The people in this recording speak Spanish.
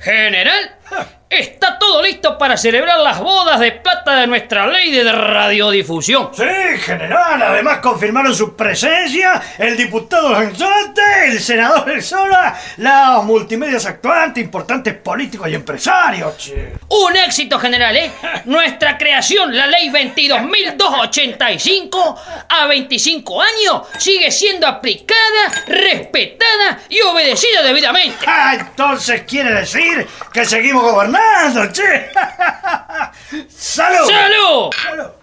General, está todo listo para celebrar las bodas de plata de nuestra ley de radiodifusión. Sí, general. Además confirmaron su presencia el diputado Lanzante, el senador El Sola, los multimedios actuantes, importantes políticos y empresarios. Che. Un éxito, general, ¿eh? Nuestra creación, la ley 22.285, a 25 años, sigue siendo aplicada, respetada y obedecida debidamente. Ah, entonces quiere decir que seguimos gobernando, che. ¡Salud! ¡Salud! ¡Salud!